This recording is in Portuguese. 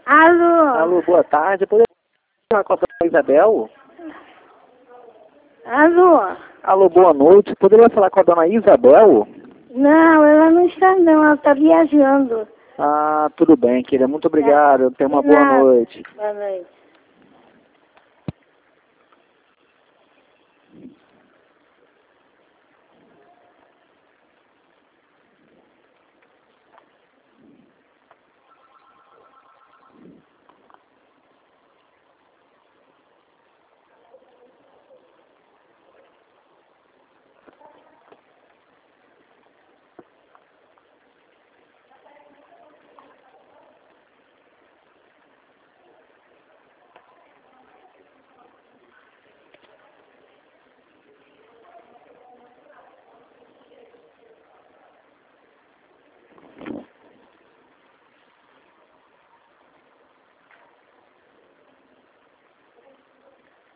Alô? Alô, boa tarde. Poderia falar com a dona Isabel? Alô? Alô, boa noite. Poderia falar com a dona Isabel? Não, ela não está não, ela está viajando. Ah, tudo bem, querida. Muito obrigado. Tenha uma boa noite. Boa noite.